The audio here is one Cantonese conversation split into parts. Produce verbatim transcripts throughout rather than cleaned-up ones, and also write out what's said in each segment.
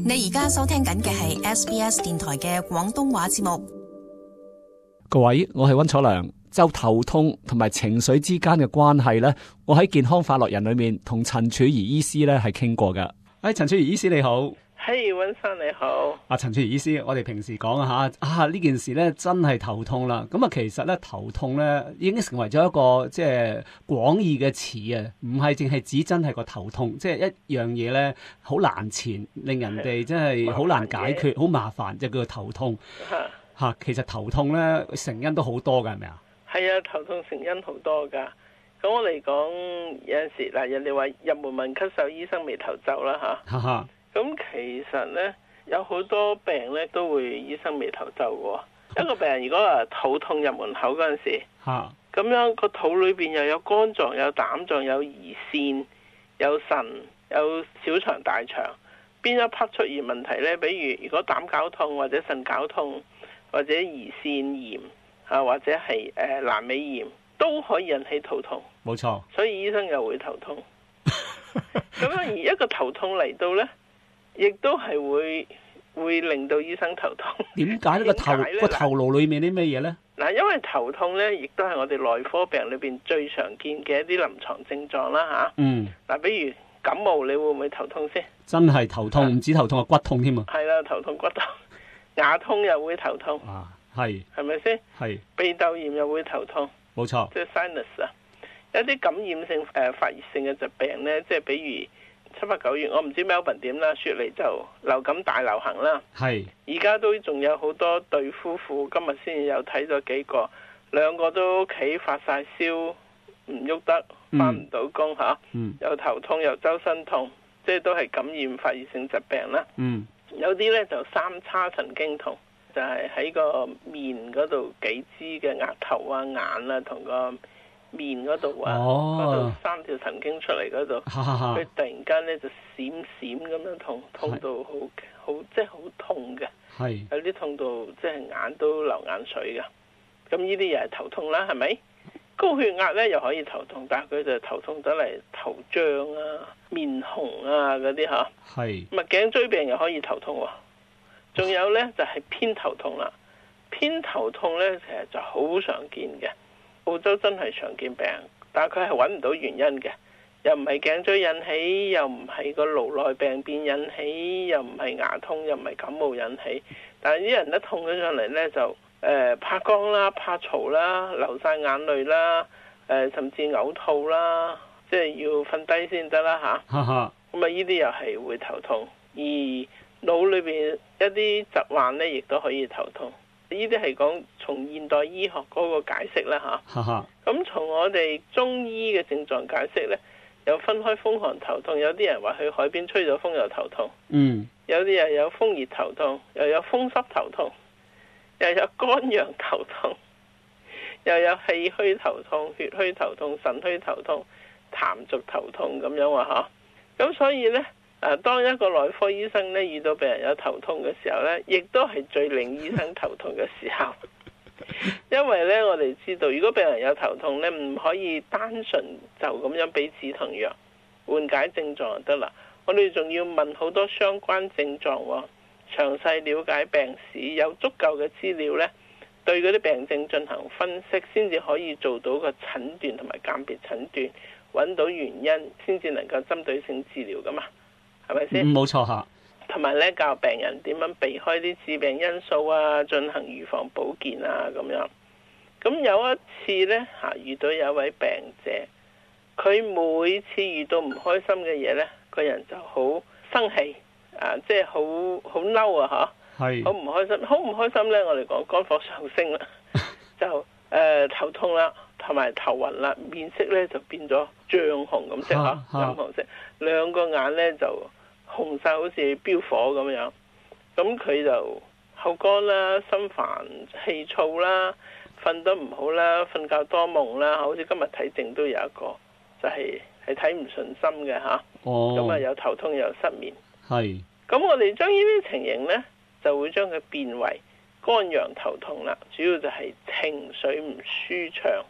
你而家收聽緊嘅係 S B S 電台嘅廣東話節目。 各位，我係溫楚良。就頭痛同埋情緒之間嘅關係咧，我喺健康快樂人裏面同陳曙儀醫師咧係傾過噶。誒，陳曙儀醫師你好。 嘿，溫生你好。 啊，陳曙儀醫師，我哋平時講啊吓啊呢件事咧真係頭痛啦。咁啊，其實咧頭痛咧已經成為咗一個即係廣義嘅詞啊，唔係淨係指真係個頭痛，即係一樣嘢咧好難纏，令人哋真係好難解決，好麻煩，就叫做頭痛。吓、啊，其實頭痛咧成因都好多噶，係咪啊？係啊，頭痛成因好多噶。咁我嚟講有陣時嗱，人哋話入門聞咳嗽，醫生眉頭皺啦吓。哈咁其實咧有好多病咧都會醫生眉頭皺嘅。一個病人如果話肚痛入門口嗰陣時，咁樣個肚裏邊又有肝臟、有膽臟、有胰腺、有腎、有小腸、大腸，邊一 part 出現問題咧？比如如果膽絞痛或者腎絞痛或者胰腺炎啊，或者係誒闌尾炎，都可以引起肚痛。 冇錯， 所以醫生又會頭痛。咁樣而一個頭痛嚟到咧，亦都係會會令到醫生頭痛。點解呢個頭個頭顱裏面啲咩嘢咧？嗱，因為頭痛咧，亦都係我哋內科病裏邊最常見嘅一啲臨床症狀啦吓。嗯。嗱，比如感冒，你會唔會頭痛先？真係頭痛，唔止頭痛啊，骨痛添啊。係啦，頭痛骨痛，牙痛又會頭痛。啊，係。係咪先？係。鼻竇炎又會頭痛。冇錯。即係 sinus 啊，有啲感染性誒、呃、發熱性嘅疾病咧，即係比如。七八九月，我唔知 Melbourne 點啦，雪梨就流感大流行啦。係，而家都仲有好多對夫婦，今日先有睇咗幾個，兩個都屋企發晒燒，唔喐得，翻唔到工嚇，又頭痛又周身痛，即係都係感染發熱性疾病啦。嗯，有啲咧就三叉神經痛，就係、是、喺個面嗰度幾支嘅額頭啊、眼啊同個面嗰度啊，嗰度、哦、三條神經出嚟嗰度，佢突然間咧就閃閃咁樣痛，痛到好好即係好痛嘅，有啲痛到即係眼都流眼水噶。咁呢啲又係頭痛啦，係咪？高血壓咧又可以頭痛，但係佢就頭痛得嚟頭脹啊、面紅啊嗰啲吓。係咁啊，頸椎病又可以頭痛喎。仲有咧就係、是、偏頭痛啦，偏頭痛咧其實就好常見嘅。澳洲真係常見病，但係佢係揾唔到原因嘅，又唔係頸椎引起，又唔係個顱內病變引起，又唔係牙痛，又唔係感冒引起。但係啲人一痛咗上嚟呢，就誒、呃、怕乾啦、怕嘈啦、流晒眼淚啦、誒、呃、甚至嘔吐啦，即係要瞓低先得啦吓。咁啊，呢啲又係會頭痛，而腦裏邊一啲疾患呢，亦都可以頭痛。呢啲係講從現代醫學嗰個解釋啦吓，咁從我哋中醫嘅症狀解釋呢，又分開風寒頭痛，有啲人話去海邊吹咗風又頭痛，嗯，有啲人有風熱頭痛，又有風濕頭痛，又有肝陽頭痛，又有氣虛頭痛、血虛頭痛、腎虛頭痛、痰濁頭痛咁樣話吓，咁所以呢。啊，當一個內科醫生咧遇到病人有頭痛嘅時候咧，亦都係最令醫生頭痛嘅時候。因為咧，我哋知道，如果病人有頭痛咧，唔可以單純就咁樣俾止痛藥緩解症狀就得啦。我哋仲要問好多相關症狀喎，詳細了解病史，有足夠嘅資料咧，對嗰啲病症進行分析，先至可以做到個診斷同埋鑑別診斷，揾到原因，先至能夠針對性治療噶嘛。係咪先？冇錯吓，同埋咧教病人點樣避開啲致病因素啊，進行預防保健啊咁樣。咁有一次咧吓，遇到有一位病者，佢每次遇到唔開心嘅嘢咧，個人就好生氣啊，即係好好嬲啊吓，係好唔開心，好唔開心咧。我哋講肝火上升啦，就誒、呃、頭痛啦，同埋頭暈啦，面色咧就變咗漲紅咁色吓，藍紅色，兩個眼咧就紅晒，好似飆火咁樣。咁佢就口乾啦，心煩氣躁啦，瞓得唔好啦，瞓覺多夢啦，好似今日睇症都有一個，就係係睇唔順心嘅吓。哦。咁啊，有頭痛又失眠。係。咁我哋將呢啲情形咧，就會將佢變為肝陽頭痛啦。主要就係情緒唔舒暢，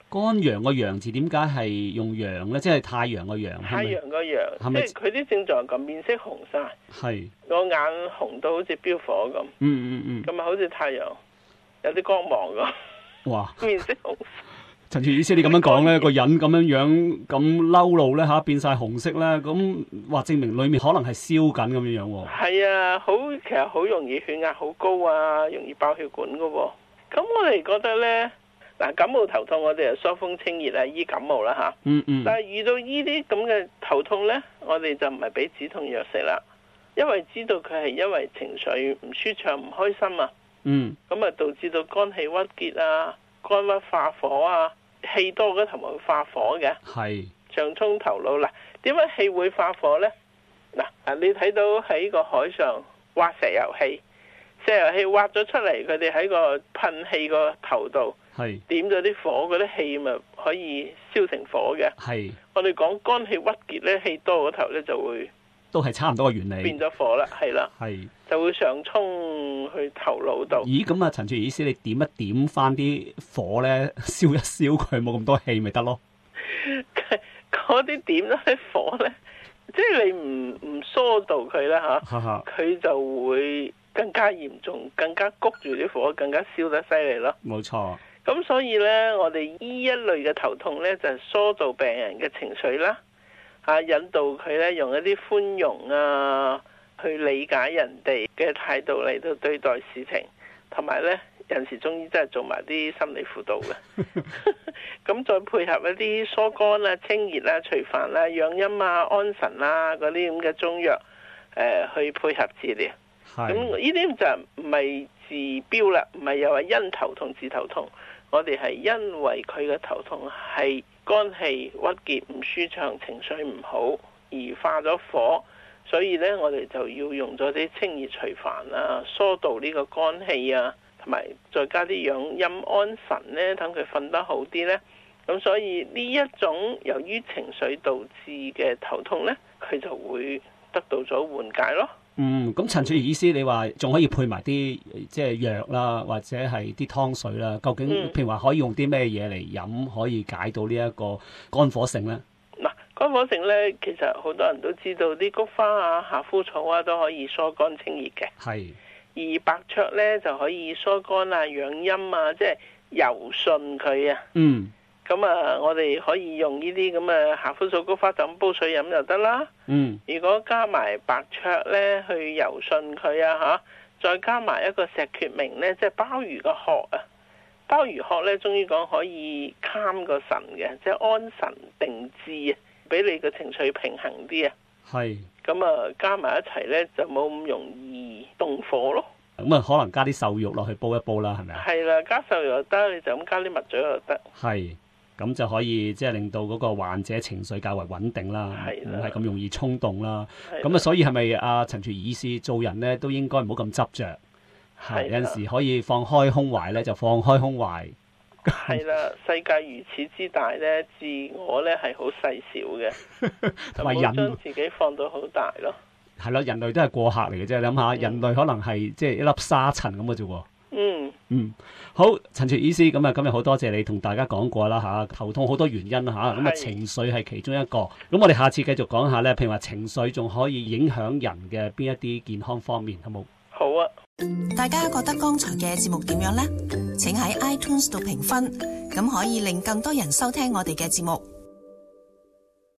肝陽個陽字點解係用陽咧？即係太陽個陽。 太陽個陽， 係咪即係佢啲症狀咁，面色紅晒， 係個眼紅到好似飆火咁。 嗯嗯嗯。 咁啊，好似太陽有啲光芒咁。 哇！ 面色紅。 陳曙儀醫師，你咁樣講咧，個人咁樣樣咁嬲怒咧嚇，變晒紅色咧，咁話證明裡面可能係燒緊咁樣樣喎。 係啊，好其實好容易血壓好高啊，容易爆血管噶喎、啊。咁我哋覺得咧，嗱感冒頭痛我哋就疏風清熱啊，醫感冒啦嚇。嗯嗯。但係遇到呢啲咁嘅頭痛咧，我哋就唔係俾止痛藥食啦，因為知道佢係因為情緒唔舒暢、唔開心啊。嗯。咁啊，導致到肝氣鬱結啊，肝鬱化火啊。氣多嗰頭咪會化火嘅，係上衝頭腦啦。點解氣會化火呢？嗱，啊你睇到喺個海上挖石油氣，石油氣挖咗出嚟，佢哋喺個噴氣個頭度，係點咗啲火，嗰啲氣咪可以燒成火嘅。係我哋講肝氣鬱結咧，氣多嗰頭咧就會都係差唔多嘅原理，變咗火啦，係啦，係就會上衝去頭腦度。咦，咁啊，陳曙儀醫師，你點一點翻啲火咧，燒一燒佢，冇咁多氣咪得咯？嗰啲點咗啲火咧，即係你唔唔疏導佢啦吓，佢就會更加嚴重，更加谷住啲火，更加燒得犀利咯。冇錯。咁所以咧，我哋呢一類嘅頭痛咧，就係疏導病人嘅情緒啦。啊！引導佢咧用一啲寬容啊，去理解人哋嘅態度嚟到對待事情，同埋咧有陣時中醫真係做埋啲心理輔導嘅。咁再配合一啲疏肝啊、清熱啊、除煩啊、養陰啊、安神啊嗰啲咁嘅中藥，誒、呃、去配合治療。咁呢啲就唔係治標啦，唔係又話因頭痛治頭痛，我哋係因為佢嘅頭痛係肝氣鬱結唔舒暢，情緒唔好而化咗火，所以呢，我哋就要用咗啲清熱除煩啊，疏導呢個肝氣啊，同埋再加啲養陰安神呢，等佢瞓得好啲呢。咁所以呢一種由於情緒導致嘅頭痛呢，佢就會得到咗緩解咯。嗯，咁陳曙儀醫師，你話仲可以配埋啲即係藥啦，或者係啲湯水啦，究竟、嗯、譬如話可以用啲咩嘢嚟飲，可以解到呢一個肝火盛呢？嗱，肝火盛呢，其實好多人都知道啲菊花啊、夏枯草啊都可以疏肝清熱嘅。係。而白芍呢，就可以疏肝啊、養陰啊，即係柔順佢啊。嗯。咁啊，我哋可以用呢啲咁嘅夏枯草、菊花就咁煲水飲就得啦。嗯，如果加埋白芍咧，去柔順佢啊嚇，再加埋一個石決明咧，即係鮑魚個殼啊。鮑魚殼咧，中醫講可以calm個神嘅，即係安神定志啊，俾你個情緒平衡啲啊。係。咁啊，加埋一齊咧，就冇咁容易動火咯。咁啊，可能加啲瘦肉落去煲一煲啦，係咪啊？係啦，加瘦肉又得，你就咁加啲蜜棗又得。係。咁就可以即係令到嗰個患者情緒較為穩定啦，唔係咁容易衝動啦。咁啊，所以係咪阿陳曙儀醫師做人咧都應該唔好咁執着？係有陣時可以放開胸懷咧，就放開胸懷。係啦，世界如此之大咧，自我咧係好細小嘅，同埋人將自己放到好大咯。係咯，人類都係過客嚟嘅啫。諗下，嗯、人類可能係即係一粒沙塵咁嘅啫喎。嗯嗯，好，陳曙儀醫師，咁啊今日好多謝你同大家講過啦吓，頭痛好多原因吓，咁啊情緒係其中一個，咁我哋下次繼續講下咧，譬如話情緒仲可以影響人嘅邊一啲健康方面，好冇？好啊！大家覺得剛才嘅節目點樣呢？請喺 iTunes 度評分，咁可以令更多人收聽我哋嘅節目。